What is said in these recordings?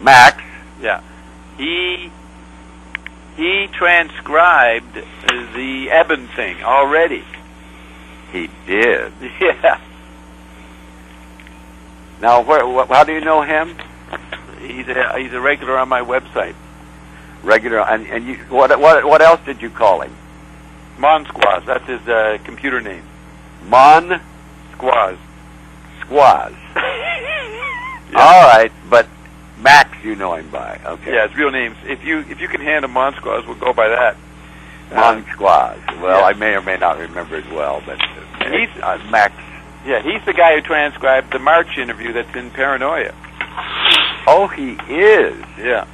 Max. Yeah. He transcribed the Eben thing already. He did. Yeah. Now, how do you know him? He's a regular on my website. Regular, and you, what else did you call him? Mon Squaz. That's his computer name. Mon Squaz. Squaz. Yeah. All right, but Max, you know him by. Okay. Yeah, his real name's. If you can hand him Mon Squaz, we'll go by that. Mon Squaz. Well, yeah. I may or may not remember it well, but he's Max. Yeah, he's the guy who transcribed the March interview that's in Paranoia. Oh, he is. Yeah.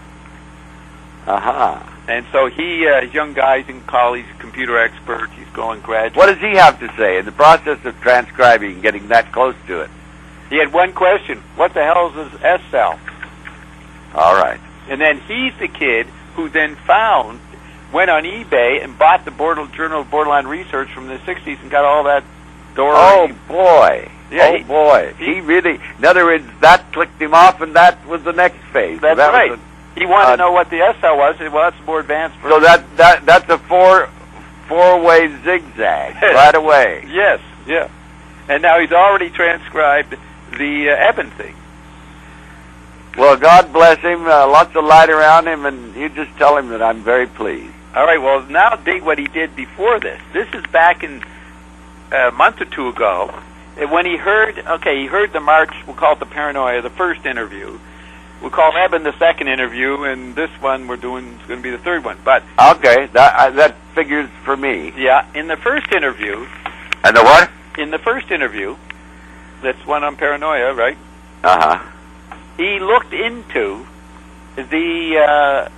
Uh-huh. And so he's a young guy, he's in college, computer expert, he's going graduate. What does he have to say in the process of transcribing and getting that close to it? He had one question: what the hell is this S-cell? All right. And then he's the kid who then went on eBay and bought the Journal of Borderline Research from the 60s and got all that Dory. Oh, boy. Yeah, boy. He really, in other words, that clicked him off, and that was the next phase. That's so right. He wanted to know what the S-cell was. He said, well, that's more advanced. So that's a four-way zigzag right away. Yes, yeah. And now he's already transcribed the Eben thing. Well, God bless him. Lots of light around him, and you just tell him that I'm very pleased. All right, well, now dig what he did before this. This is back in a month or two ago, when he heard the March, we'll call it the Paranoia, the first interview. We'll call Eben the second interview, and this one we're doing is going to be the third one. But okay, that figures for me. Yeah, in the first interview. And the what? In the first interview, that's one on Paranoia, right? Uh-huh. He looked into the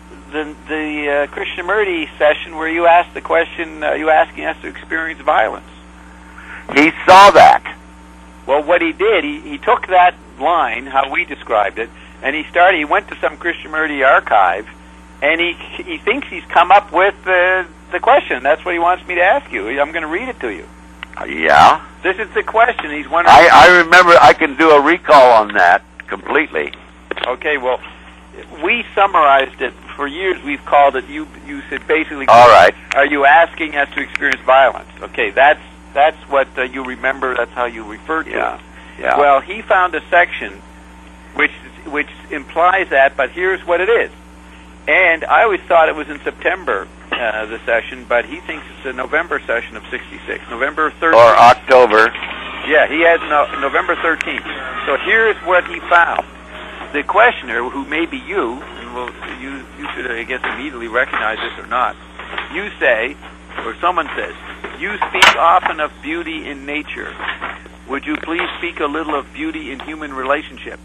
Krishnamurti session where you asked the question, you asking us to experience violence. He saw that. Well, what he did, he took that line, how we described it, and he went to some Krishnamurti archive, and he thinks he's come up with the question. That's what he wants me to ask you. I'm going to read it to you. Yeah? This is the question. He's wondering. I remember. I can do a recall on that completely. Okay, well, we summarized it. For years we've called it, you said basically, all right, are you asking us to experience violence? Okay, that's what you remember, that's how you refer to it. Yeah. Well, he found a section which implies that, but here's what it is. And I always thought it was in September, the session, but he thinks it's a November session of 66, November 13th. Or October. Yeah, he has November 13th. So here's what he found. The questioner, who may be you, and you should, I guess, immediately recognize this or not, you say, or someone says, you speak often of beauty in nature. Would you please speak a little of beauty in human relationship?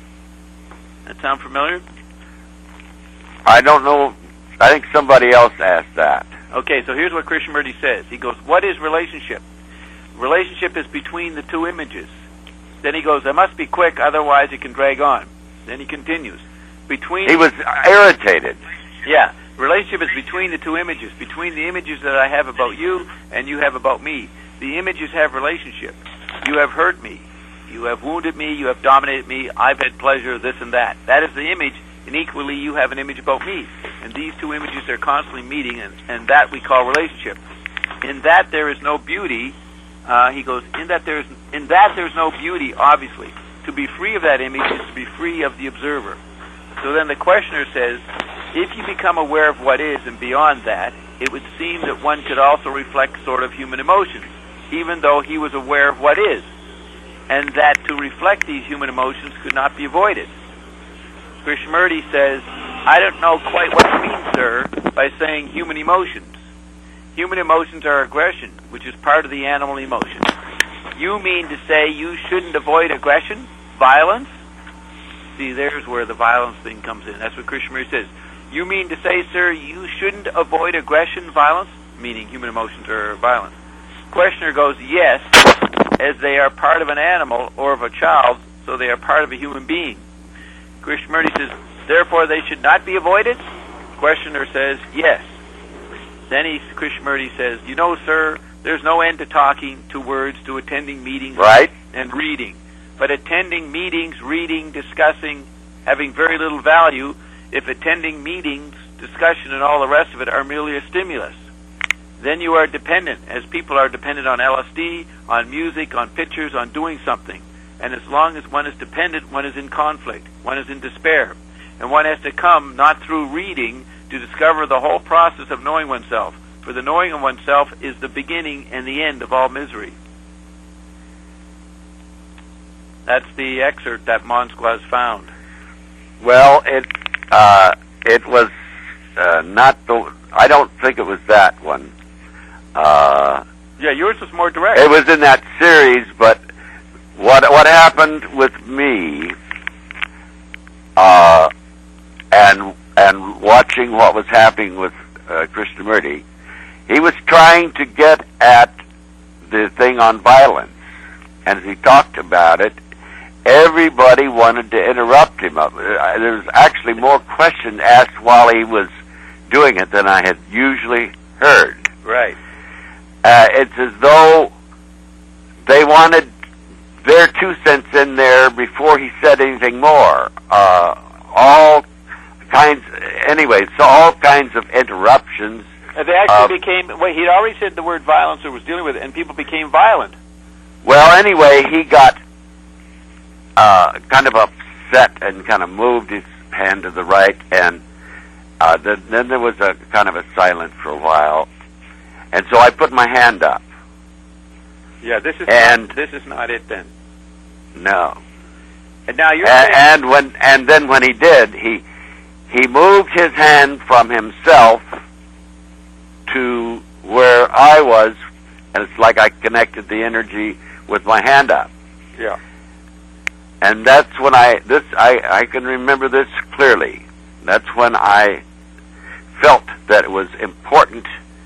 That sound familiar? I don't know. I think somebody else asked that. Okay, so here's what Krishnamurti says. He goes, what is relationship? Relationship is between the two images. Then he goes, I must be quick, otherwise it can drag on. Then he continues. He was irritated. Yeah. Relationship is between the two images, between the images that I have about you and you have about me. The images have relationship. You have hurt me. You have wounded me. You have dominated me. I've had pleasure, this and that. That is the image, and equally you have an image about me. And these two images are constantly meeting, and that we call relationship. In that there is no beauty, he goes, in that there's no beauty, obviously. To be free of that image is to be free of the observer. So then the questioner says, if you become aware of what is and beyond that, it would seem that one could also reflect sort of human emotions, even though he was aware of what is, and that to reflect these human emotions could not be avoided. Krishnamurti says, I don't know quite what you mean, sir, by saying human emotions. Human emotions are aggression, which is part of the animal emotion. You mean to say you shouldn't avoid aggression, violence? See, there's where the violence thing comes in. That's what Krishnamurti says. You mean to say, sir, you shouldn't avoid aggression, violence? Meaning human emotions are violence. Questioner goes, yes, as they are part of an animal or of a child, so they are part of a human being. Krishnamurti says, therefore they should not be avoided? Questioner says, yes. Then Krishnamurti says, you know, sir, there's no end to talking, to words, to attending meetings, right, and reading. But attending meetings, reading, discussing, having very little value if attending meetings, discussion, and all the rest of it are merely a stimulus. Then you are dependent, as people are dependent on LSD, on music, on pictures, on doing something. And as long as one is dependent, one is in conflict, one is in despair. And one has to come, not through reading, to discover the whole process of knowing oneself. For the knowing of oneself is the beginning and the end of all misery. That's the excerpt that Monskwas found. Well, it was not the. I don't think it was that one. Yeah, yours was more direct. It was in that series, but what happened with me, and watching what was happening with Krishnamurti, he was trying to get at the thing on violence, and as he talked about it, everybody wanted to interrupt him. There was actually more questions asked while he was doing it than I had usually heard. Right. It's as though they wanted their 2 cents in there before he said anything more. All kinds of interruptions. They actually became. Well, he'd already said the word violence or was dealing with it, and people became violent. Well, anyway, he got kind of upset and kind of moved his hand to the right, and then there was a kind of a silence for a while, and so I put my hand up. Yeah, this is not it then. No. And now you're and then when he did, he moved his hand from himself to where I was, and it's like I connected the energy with my hand up. Yeah. And that's when I can remember this clearly. That's when I felt that it was important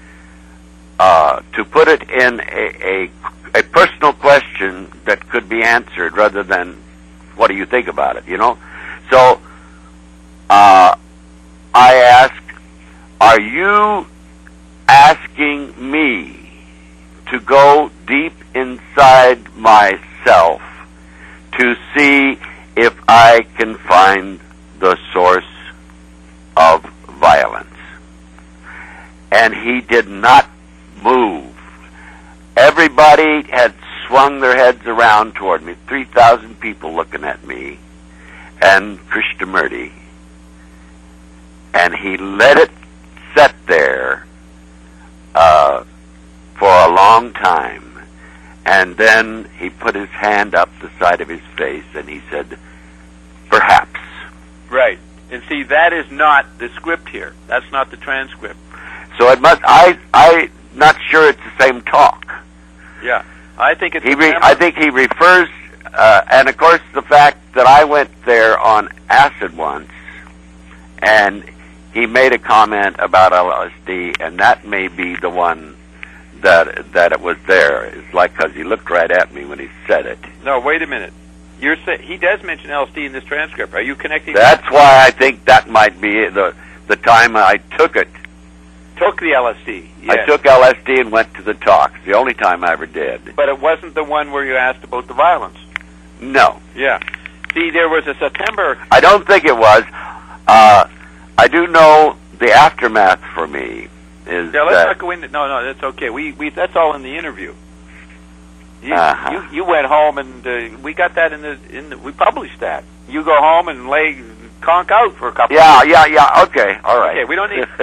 to put it in a personal question that could be answered rather than what do you think about it, you know? So I asked, are you asking me to go deep inside myself to see if I can find the source of violence? And he did not move. Everybody had swung their heads around toward me, 3,000 people looking at me, and Krishnamurti. And he let it sit there for a long time. And then he put his hand up the side of his face and he said, perhaps. Right. And see, that is not the script here. That's not the transcript. So it must, I'm not sure it's the same talk. Yeah. I think it's I think he refers, and of course the fact that I went there on acid once, and he made a comment about LSD, and that may be the one that it was there. It's like because he looked right at me when he said it. No, wait a minute. He does mention LSD in this transcript. Are you connecting? That's why I think that might be the time I took it. Took the LSD. Yes. I took LSD and went to the talks. The only time I ever did. But it wasn't the one where you asked about the violence. No. Yeah. See, there was a September. I don't think it was. I do know the aftermath for me is. Yeah, let's not go into. No, that's okay. We that's all in the interview. You went home and we got that in the we published that. You go home and conk out for a couple. Yeah. Okay, all right. Okay, we don't need.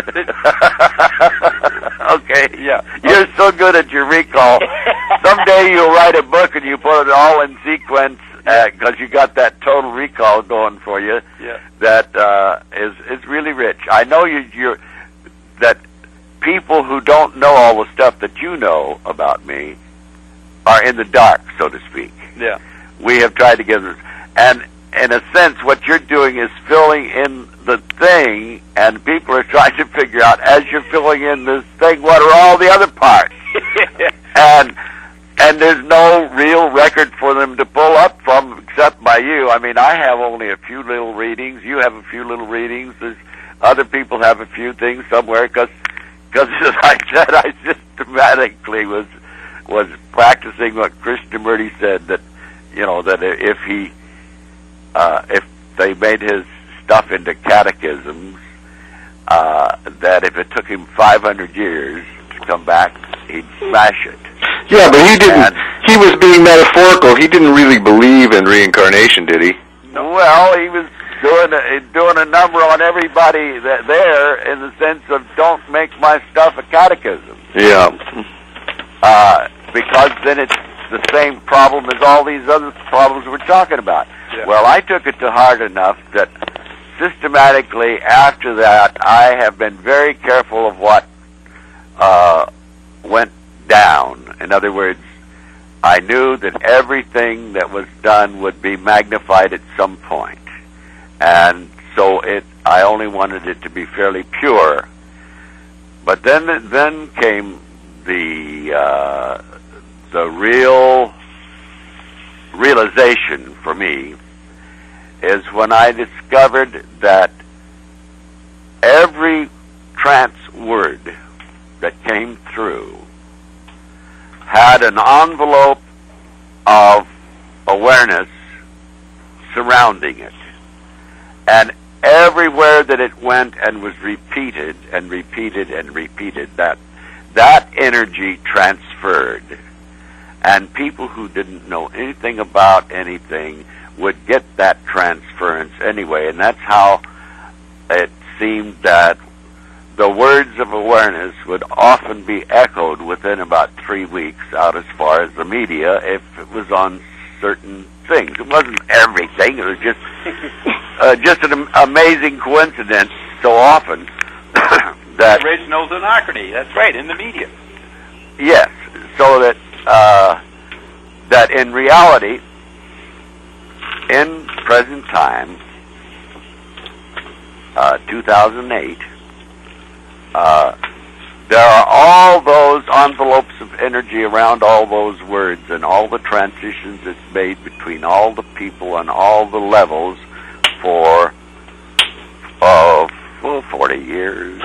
Okay. Yeah. You're so good at your recall. Someday you'll write a book and you put it all in sequence because you got that total recall going for you. Yeah. That is really rich. I know you're that people who don't know all the stuff that you know about me are in the dark, so to speak. Yeah. We have tried to give this, and in a sense, what you're doing is filling in the thing, and people are trying to figure out, as you're filling in this thing, what are all the other parts? and there's no real record for them to pull up from except by you. I mean, I have only a few little readings. You have a few little readings. There's other people have a few things somewhere, because as I said, I systematically was practicing what Krishnamurti said, that, you know, that if they made his stuff into catechisms, that if it took him 500 years to come back, he'd smash it. Yeah, but he didn't. He was being metaphorical. He didn't really believe in reincarnation, did he? Well, he was doing a number on everybody there in the sense of don't make my stuff a catechism. Yeah. Because then it's the same problem as all these other problems we're talking about. Yeah. Well, I took it to heart enough that systematically after that I have been very careful of what went down. In other words, I knew that everything that was done would be magnified at some point. And so I only wanted it to be fairly pure. But then came the realization for me is when I discovered that every trance word that came through had an envelope of awareness surrounding it. And everywhere that it went and was repeated and repeated and repeated, that energy transferred. And people who didn't know anything about anything would get that transference anyway. And that's how it seemed that the words of awareness would often be echoed within about 3 weeks out as far as the media if it was on certain things. It wasn't everything. It was just an amazing coincidence so often that original anachrony. That's right, in the media. Yes, so that that in reality, in present time, 2008, there are all those envelopes of energy around all those words and all the transitions it's made between all the people and all the levels for 40 years.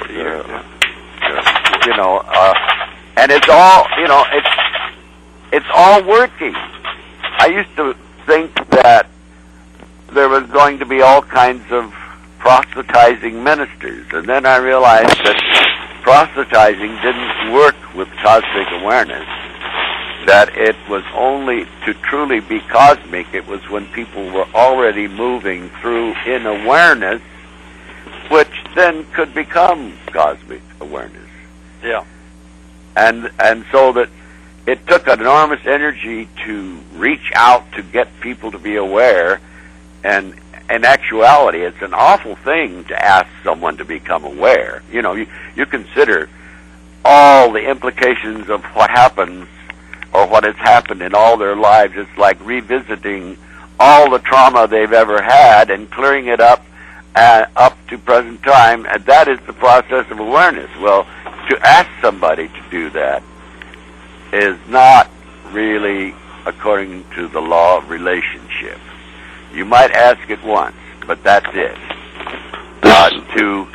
And it's all, it's all working. I used to think that there was going to be all kinds of proselytizing ministers, and then I realized that proselytizing didn't work with cosmic awareness, that it was only to truly be cosmic, it was when people were already moving through in awareness, which then could become cosmic awareness. Yeah. And so that it took an enormous energy to reach out to get people to be aware, and in actuality, it's an awful thing to ask someone to become aware. You consider all the implications of what happens or what has happened in all their lives. It's like revisiting all the trauma they've ever had and clearing it up to present time, and that is the process of awareness. Well, to ask somebody to do that is not really according to the law of relationship. You might ask it once, but that's it. To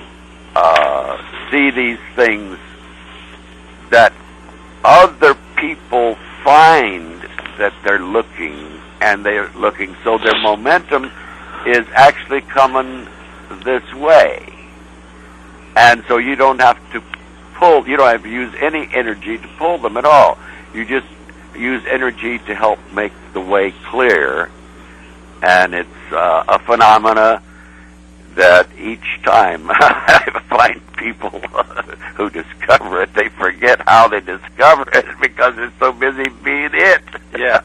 see these things that other people find that they're looking, and they're looking, so their momentum is actually coming this way. And so you don't have to use any energy to pull them at all. You just use energy to help make the way clear. And it's a phenomena that each time I find people who discover it, they forget how they discover it because they're so busy being it. Yeah.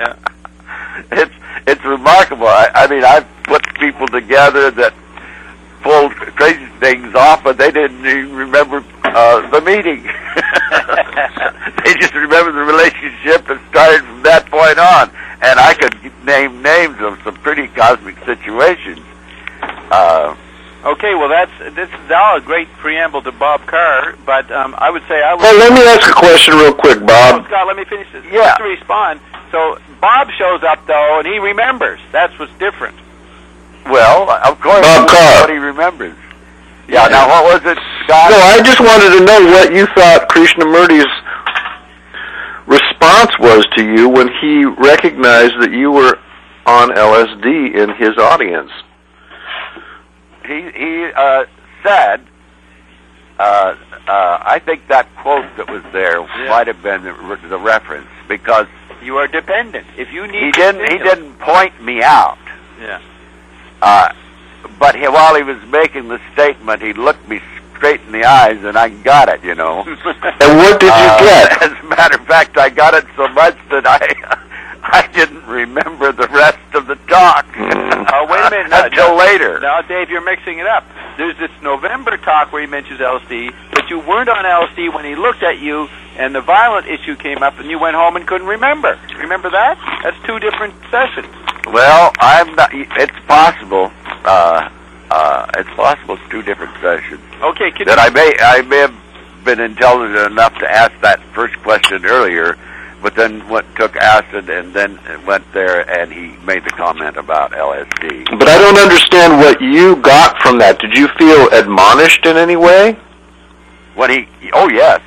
It's remarkable. I mean, I've put people together that pulled crazy things off, but they didn't even remember the meeting. They just remember the relationship and started from that point on. And I could name names of some pretty cosmic situations. Okay, well, this is now a great preamble to Bob Carr, but I would say I would... Well, let me ask a question real quick, Bob. Oh, Scott, let me finish this. Yeah. Just to respond. So Bob shows up, though, and he remembers. That's what's different. Well, of course, Bob Carr. What he remembers. Yeah, now what was it, Scott? No, I just wanted to know what you thought Krishnamurti's response was to you when he recognized that you were on LSD in his audience. he said, I think that quote that was there might have been the reference, because you are dependent. If you need, he didn't point me out. Yeah. But while he was making the statement, he looked me straight in the eyes, and I got it, And what did you get? As a matter of fact, I got it so much that I didn't remember the rest of the talk. Oh, wait a minute. Until later. Now, Dave, you're mixing it up. There's this November talk where he mentions LSD, but you weren't on LSD when he looked at you and the violent issue came up and you went home and couldn't remember. Remember that? That's two different sessions. Well, I'm not. It's possible. It's possible it's two different sessions. Okay. That I may have been intelligent enough to ask that first question earlier, but then took acid and then went there and he made the comment about LSD. But I don't understand what you got from that. Did you feel admonished in any way? When oh yes.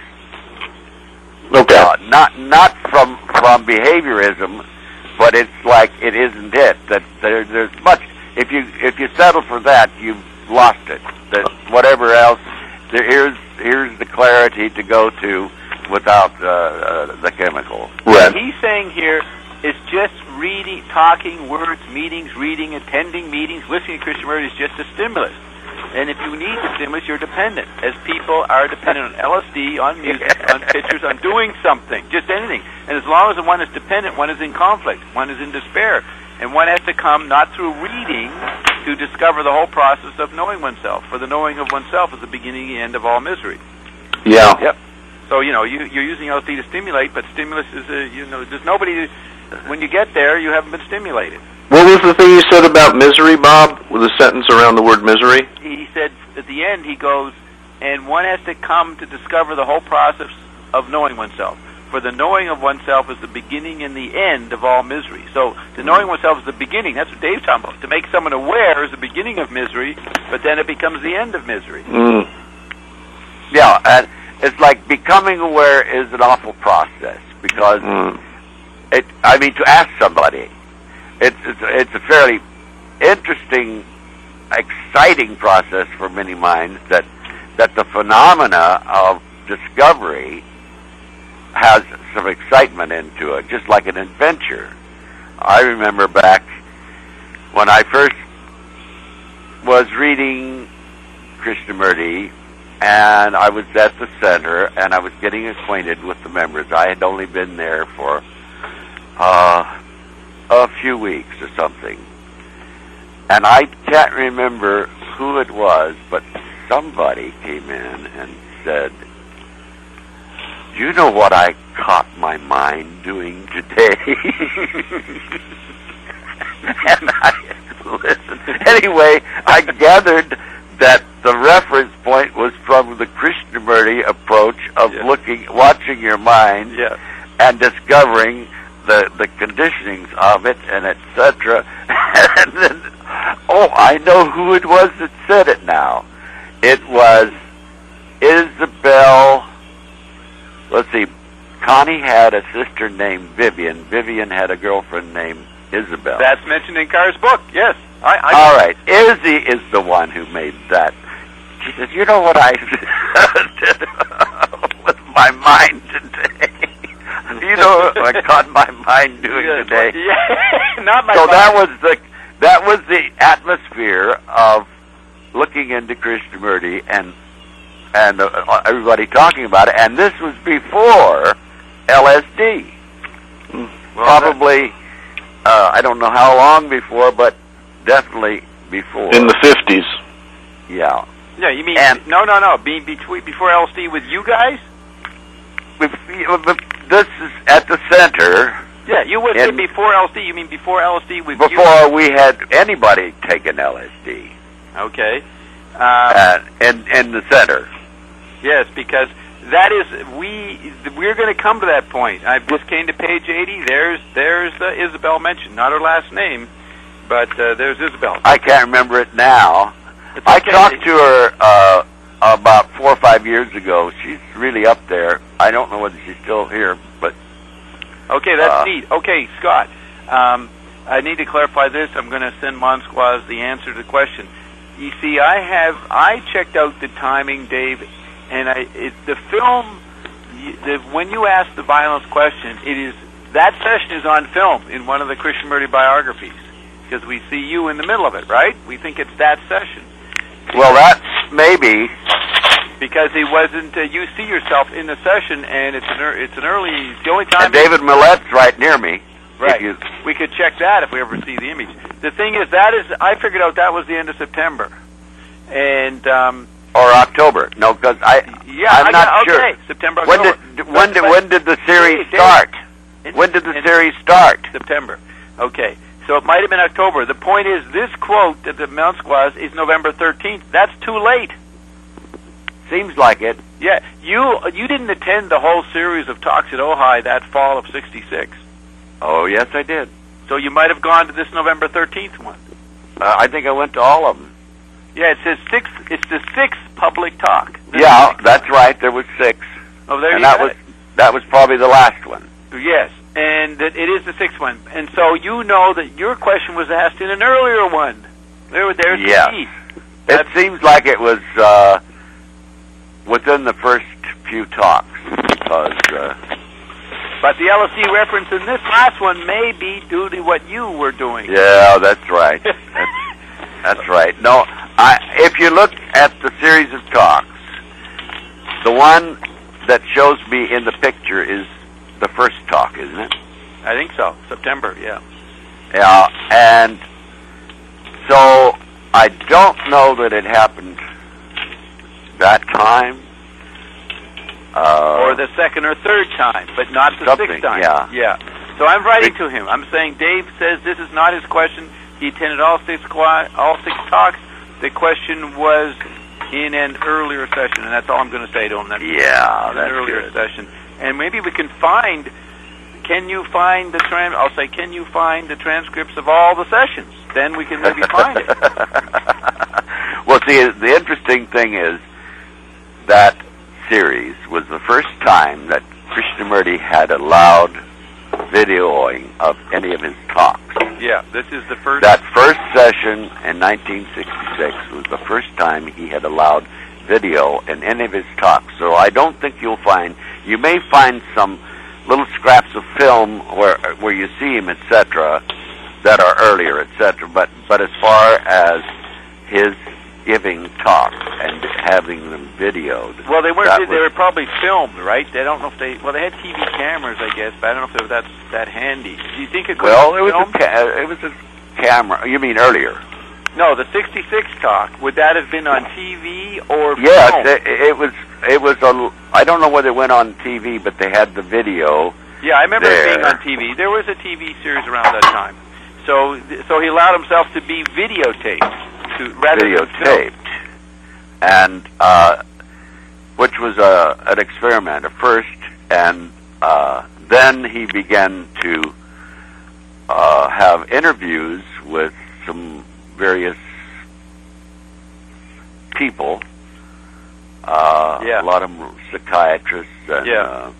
Okay. Not from behaviorism, but it's like it isn't it. That there's much. If you settle for that, you've lost it. That whatever else, here's the clarity to go to without the chemical. Right. What he's saying here is just reading, talking, words, meetings, reading, attending meetings, listening to Krishnamurti is just a stimulus. And if you need the stimulus, you're dependent, as people are dependent on LSD, on music, on pictures, on doing something, just anything. And as long as one is dependent, one is in conflict, one is in despair. And one has to come not through reading to discover the whole process of knowing oneself. For the knowing of oneself is the beginning and end of all misery. Yeah. Yep. So, you're using LSD to stimulate, but stimulus is, there's nobody, when you get there, you haven't been stimulated. What was the thing you said about misery, Bob, with the sentence around the word misery? He said, at the end, he goes, and one has to come to discover the whole process of knowing oneself. For the knowing of oneself is the beginning and the end of all misery. So the knowing oneself is the beginning. That's what Dave's talking about. To make someone aware is the beginning of misery, but then it becomes the end of misery. Mm. Yeah, and it's like becoming aware is an awful process, because to ask somebody, it's a fairly interesting, exciting process for many minds that the phenomena of discovery has some excitement into it, just like an adventure. I remember back when I first was reading Krishnamurti, and I was at the center, and I was getting acquainted with the members. I had only been there for a few weeks or something. And I can't remember who it was, but somebody came in and said, "Do you know what I caught my mind doing today?" And I listened. Anyway, I gathered that the reference point was from the Krishnamurti approach of watching your mind and discovering the conditionings of it, and etc. And then, I know who it was that said it now. It was Isabel. Let's see. Connie had a sister named Vivian. Vivian had a girlfriend named Isabel. That's mentioned in Carr's book, yes. All right. Izzy is the one who made that. She says, "You know what I did with my mind today? You know what I caught my mind doing today?" Yeah, not my so mind. that was the atmosphere of looking into Krishnamurti and everybody talking about it. And this was before LSD. Well, probably, I don't know how long before, but definitely before. In the 50s. Yeah. Yeah, you mean, no, before LSD with you guys? This is at the center. Yeah, you would say before LSD, you mean before LSD with you? Before we had anybody taken LSD. Okay. In the center. Yes, because that is, we're going to come to that point. I just came to page 80. There's Isabel mentioned, not her last name, but there's Isabel. I can't remember it now. Okay. I talked to her about 4 or 5 years ago. She's really up there. I don't know whether she's still here, but... Okay, that's neat. Okay, Scott, I need to clarify this. I'm going to send Monsquaz the answer to the question. You see, I checked out the timing, Dave, and the film. When you ask the violence question, that session is on film in one of the Krishnamurti biographies, because we see you in the middle of it, right? We think it's that session. Well, that's maybe because he wasn't. You see yourself in the session, and it's an early. It's the only time. And David Millett's right near me. Right. We could check that if we ever see the image. The thing is, I figured out that was the end of September, and or October. No, because I'm not sure. Okay, September. October. When did the series start? When did the series start? September. Okay. So it might have been October. The point is, this quote at the Mount Squaz is November 13th. That's too late. Seems like it. Yeah. You didn't attend the whole series of talks at Ojai that fall of '66. Oh, yes, I did. So you might have gone to this November 13th one. I think I went to all of them. Yeah, it says six. It's the sixth public talk. That's right. There was 6. Oh, there and you go. That was probably the last one. Yes, and it is the 6th one. And so you know that your question was asked in an earlier one. There's the key. It seems like it was within the first few talks, because. But the LSD reference in this last one may be due to what you were doing. Yeah, that's right. That's right. No, if you look at the series of talks, the one that shows me in the picture is the first talk, isn't it? I think so. September, yeah. Yeah, and so I don't know that it happened that time. Or the second or third time, but not the 6th time. Yeah. So I'm writing to him. I'm saying Dave says this is not his question. He attended all six talks. The question was in an earlier session, and that's all I'm going to say to him. That's an earlier session. And maybe we can find. Can you find the I'll say, can you find the transcripts of all the sessions? Then we can maybe find it. Well, see, the interesting thing is that series was the first time that Krishnamurti had allowed videoing of any of his talks. Yeah, this is the first. That first session in 1966 was the first time he had allowed video in any of his talks. So I don't think you may find some little scraps of film where you see him, etc., that are earlier, etc. But as far as his giving talks and having them videoed. Well, they were probably filmed, right? I don't know if they had TV cameras, I guess, but I don't know if they were that handy. Do you think it could Well, be it filmed? was a camera. You mean earlier? No, the 66 talk, would that have been on TV or film? Yes, it was I don't know whether it went on TV, but they had the video. Yeah, I remember it being on TV. There was a TV series around that time. So he allowed himself to be videotaped. Videotaped, and which was an experiment at first, and then he began to have interviews with some various people. A lot of them psychiatrists. And,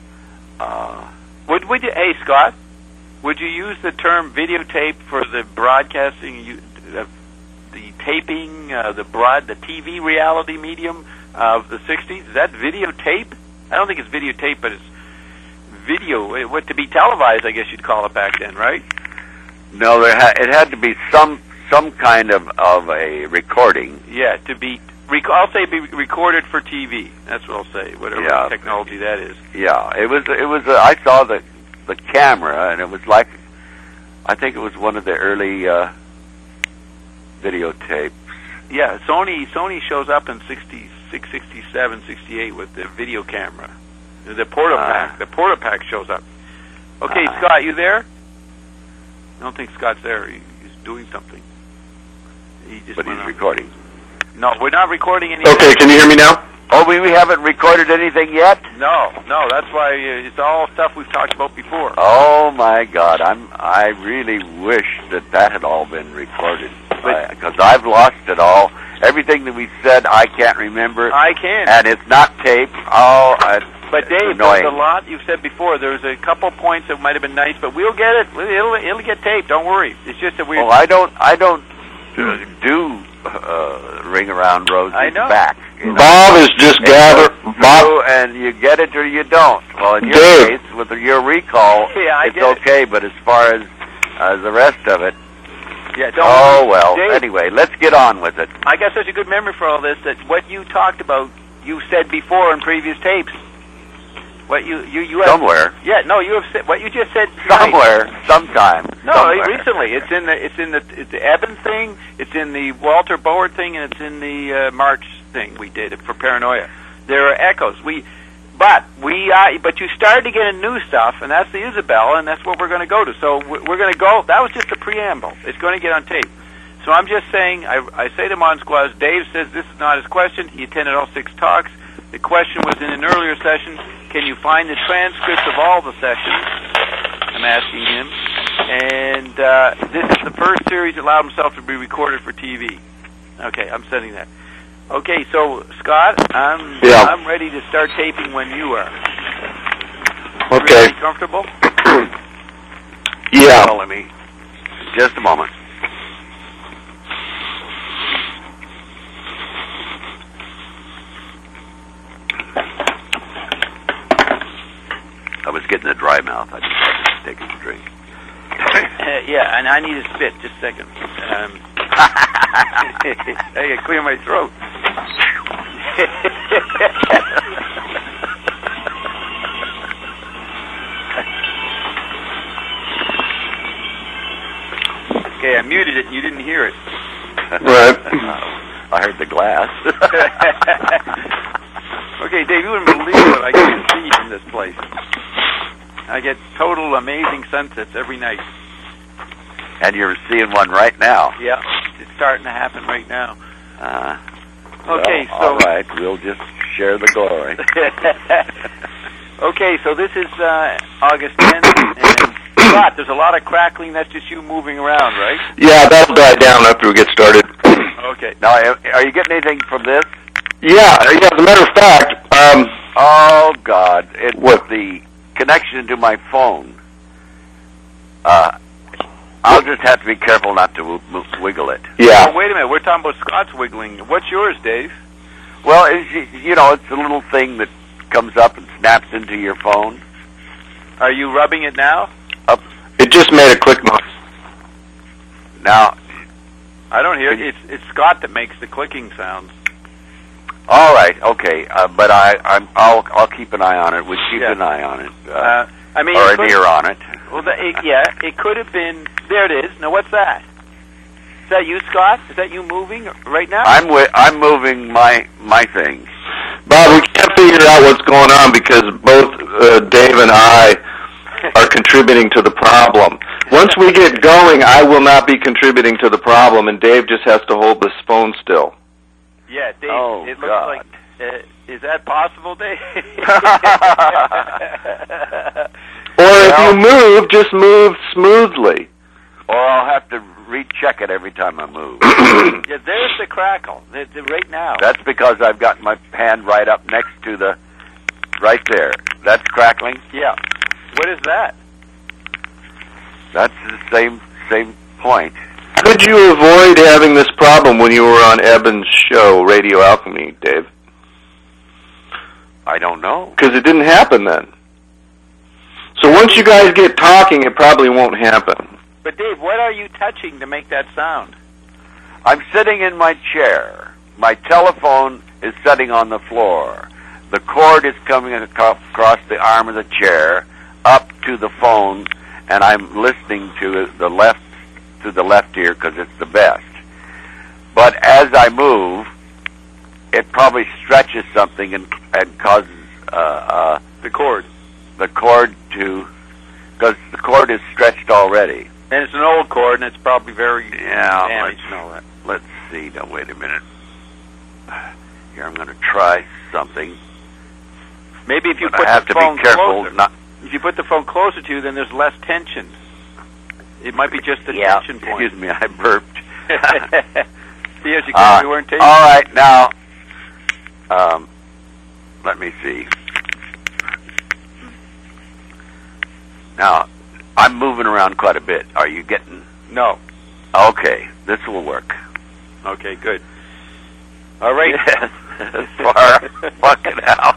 Would you, hey Scott? Would you use the term videotape for the broadcasting? The taping, the TV reality medium of the 60s? Is that videotape? I don't think it's videotape, but it's video. What to be televised, I guess you'd call it back then, right? No, it had to be some kind of a recording. Yeah, I'll say be recorded for TV. That's what I'll say. Whatever technology that is. Yeah, it was. I saw the camera, and it was like, I think it was one of the early videotapes. Yeah, Sony shows up in 66, 67, 68 with the video camera. The Portapack shows up. Okay, Scott, you there? I don't think Scott's there. He's doing something. But he's recording. No, we're not recording anything. Okay, can you hear me now? Oh, we haven't recorded anything yet? No, that's why it's all stuff we've talked about before. Oh my God, I really wish that had all been recorded, because I've lost it all. Everything that we said, I can't remember. I can. And it's not taped. But Dave, there's a lot you've said before. There's a couple points that might have been nice, but we'll get it. It'll get taped. Don't worry. It's just that we. Well, I don't do ring around Rosie's I know. back. You know? Bob is just gathering. Bob, And you get it or you don't. Well, in your Dave. case, with your recall, Yeah, I it's get it. okay. But as far as the rest of it, Yeah, don't oh well. Dave, Anyway, let's get on with it. I got such a good memory for all this that what you talked about, you said before in previous tapes. What you have, Somewhere, Yeah, no, you have said what you just said tonight. somewhere, sometime. No, somewhere. recently. It's in the Eben thing. It's in the Walter Board thing, and it's in the March thing we did for Paranoia. There are echoes. But you started to get in new stuff, and that's the Isabel, and that's what we're going to go to. So we're going to go. That was just a preamble. It's going to get on tape. So I'm just saying. I say to Mon Squaz, Dave says this is not his question. He attended all 6 talks. The question was in an earlier session. Can you find the transcripts of all the sessions? I'm asking him. And this is the first series that allowed himself to be recorded for TV. Okay, I'm sending that. Okay, so Scott, I'm ready to start taping when you are. okay. Really comfortable? Yeah. Well, let me. Just a moment. I was getting a dry mouth. I just had to take a drink. Yeah, and I need a spit. Just a second. I gotta clear my throat. Okay, I muted it and you didn't hear it. Right. I heard the glass. Okay, Dave, you wouldn't believe what I get to see from this place. I get total amazing sunsets every night. And you're seeing one right now. Yeah, it's starting to happen right now. Okay, so all right, we'll just share the glory. Okay, so this is August 10th, and Scott, there's a lot of crackling. That's just you moving around, right? Yeah, that'll die down after we get started. Okay. Now, are you getting anything from this? Yeah. As a matter of fact, Oh God! It's What? the connection to my phone. I'll just have to be careful not to wiggle it. yeah. Oh, wait a minute. We're talking about Scott's wiggling. What's yours, Dave? Well, it's a little thing that comes up and snaps into your phone. Are you rubbing it now? It just made a click noise. Now, I don't hear it. It's Scott that makes the clicking sounds. all right, okay, but I'll keep an eye on it. We'll keep an eye on it, I mean, or an ear on it. Well, it could have been. There it is. Now, what's that? Is that you, Scott? Is that you moving right now? I'm moving my thing. Bob, we can't figure out what's going on because both Dave and I are contributing to the problem. Once we get going, I will not be contributing to the problem, and Dave just has to hold this phone still. Yeah, Dave. Oh, it looks God. like. Is that possible, Dave? Or if you move, just move smoothly. Or I'll have to recheck it every time I move. Yeah, there's the crackle. Right now. That's because I've got my hand right up next to right there. That's crackling. Yeah. What is that? That's the same point. Could you avoid having this problem when you were on Eben's show, Radio Alchemy, Dave? I don't know. Because it didn't happen then. So once you guys get talking, it probably won't happen. But Dave, what are you touching to make that sound? I'm sitting in my chair. My telephone is sitting on the floor. The cord is coming across the arm of the chair up to the phone, and I'm listening to the left ear because it's the best. But as I move, it probably stretches something and causes The cord. the cord to, because the cord is stretched already. And it's an old cord, and it's probably very damaged. and all that. Let's see. Now wait a minute. Here I'm going to try something. Maybe if you But put I have the to phone be careful. closer. Not. If you put the phone closer to you, then there's less tension. It might be just the Yeah. tension point. Excuse me. I burped. See, as you can, we weren't taking. All right. Now, let me see. Now, I'm moving around quite a bit. Are you getting? No. Okay, this will work. Okay, good. All right. Yes. Far fucking hell.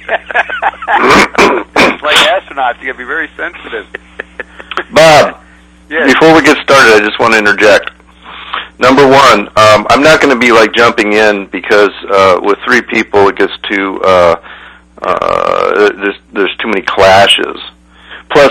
It's like astronauts. You got to be very sensitive. Bob, Yes. before we get started, I just want to interject. Number one, I'm not going to be like jumping in because with three people it gets too there's too many clashes. Plus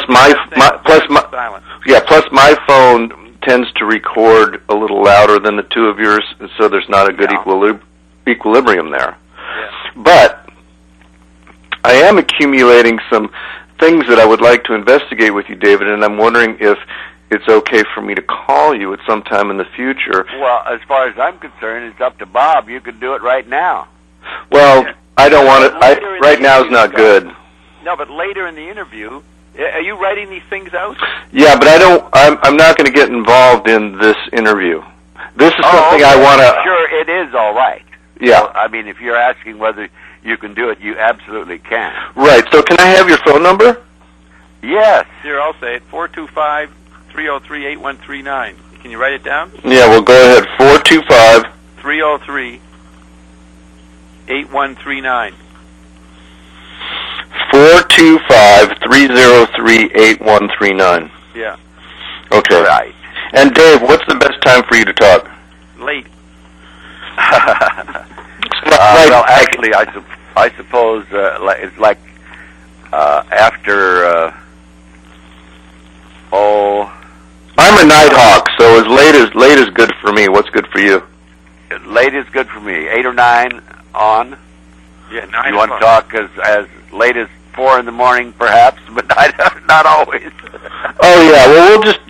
plus my phone tends to record a little louder than the two of yours, so there's not a good equilibrium there. Yeah. But I am accumulating some things that I would like to investigate with you, David, and I'm wondering if it's okay for me to call you at some time in the future. Well, as far as I'm concerned, it's up to Bob. You can do it right now. Well, I don't want it. Right now is not good. No, but later in the interview, are you writing these things out? Yeah, but I'm not going to get involved in this interview. This is something okay. I want to. Sure, it is all right. Yeah. So, I mean, if you're asking whether you can do it, you absolutely can. Right. So, can I have your phone number? Yes. Here, I'll say it. 425-303-8139. Can you write it down? Yeah. Well, go ahead. 425-303-8139. 425-303-8139. Yeah. Okay. Right. And Dave, what's the best time for you to talk? Late. Well, actually, I suppose it's like after. I'm a night hawk, so as late is good for me. What's good for you? Late is good for me. 8 or 9 on. Yeah, 9 You want to talk as late as 4 in the morning, perhaps, but not always. Oh yeah. Well, we'll just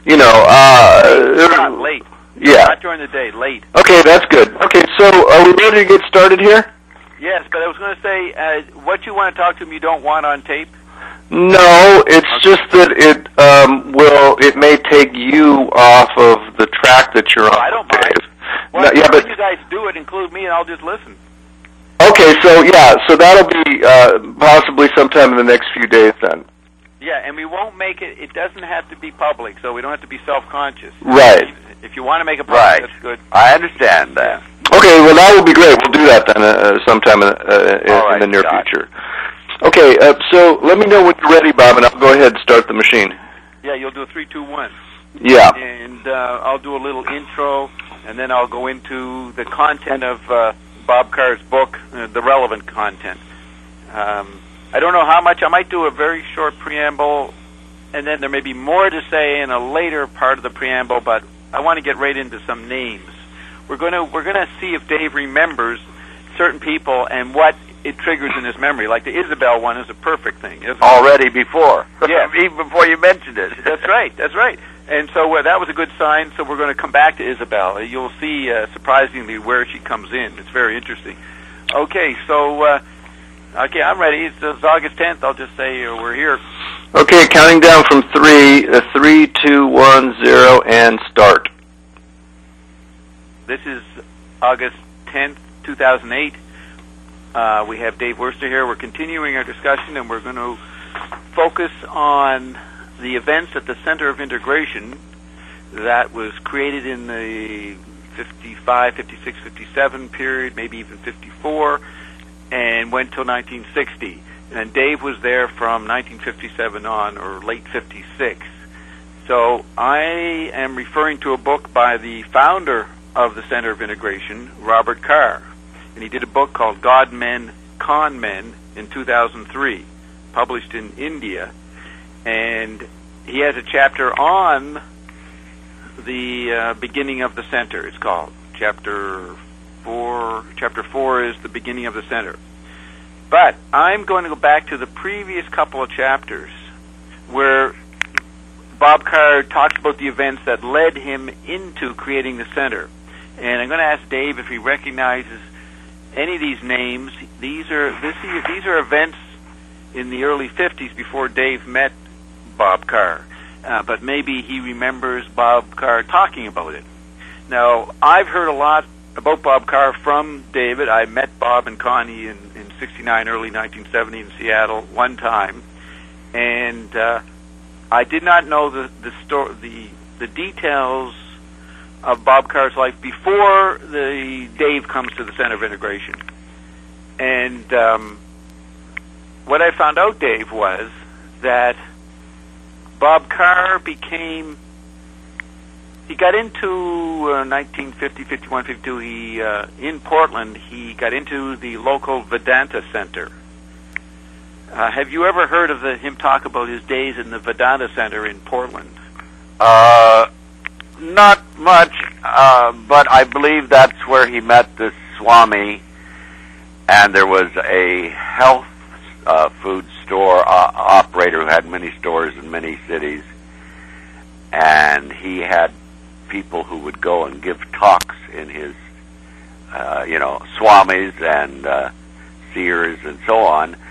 not late. Yeah. Not during the day. Late. Okay, that's good. Okay, so are we ready to get started here? Yes, but I was going to say, what you want to talk to him, you don't want on tape. No, it's just that it may take you off of the track that you're on. I don't mind. Dave. Well, yeah, but you guys do it, include me, and I'll just listen. okay, so that'll be possibly sometime in the next few days then. Yeah, and we won't make it. It doesn't have to be public, so we don't have to be self-conscious. Right. If you want to make it public, Right. that's good. I understand that. Okay, well that will be great. We'll do that then sometime in the near Scott. future. Okay, so let me know when you're ready, Bob, and I'll go ahead and start the machine. Yeah, you'll do a 3, 2, 1. Yeah. And I'll do a little intro, and then I'll go into the content of Bob Carr's book, the relevant content. I don't know how much. I might do a very short preamble, and then there may be more to say in a later part of the preamble, but I want to get right into some names. We're going to see if Dave remembers certain people and what it triggers in his memory. Like the Isabel one is a perfect thing, isn't it? Already before. Yeah. Even before you mentioned it. That's right. That's right. And so that was a good sign. So we're going to come back to Isabel. You'll see, surprisingly, where she comes in. It's very interesting. Okay, so okay, I'm ready. It's August 10th. I'll just say we're here. Okay, counting down from 3, 3, 2, 1, 0, and start. This is August 10th, 2008. We have Dave Worster here. We're continuing our discussion, and we're going to focus on the events at the Center of Integration that was created in the 55, 56, 57 period, maybe even 54, and went till 1960. And Dave was there from 1957 on, or late 56. So I am referring to a book by the founder of the Center of Integration, Robert Carr. And he did a book called God Men, Con Men in 2003, published in India. And he has a chapter on the beginning of the center, it's called. Chapter 4 is the beginning of the center. But I'm going to go back to the previous couple of chapters where Bob Carr talks about the events that led him into creating the center. And I'm going to ask Dave if he recognizes any of these names. These are events in the early 50s before Dave met Bob Carr. But maybe he remembers Bob Carr talking about it. Now, I've heard a lot about Bob Carr from David. I met Bob and Connie in 69, early 1970 in Seattle one time. And I did not know the details of Bob Carr's life before the Dave comes to the Center of Integration. And what I found out, Dave, was that Bob Carr became... He got into 1950, 51, 52. In Portland, he got into the local Vedanta Center. Have you ever heard of him talk about his days in the Vedanta Center in Portland? Not much, but I believe that's where he met this Swami, and there was a health food store operator who had many stores in many cities, and he had people who would go and give talks in his, swamis and seers and so on.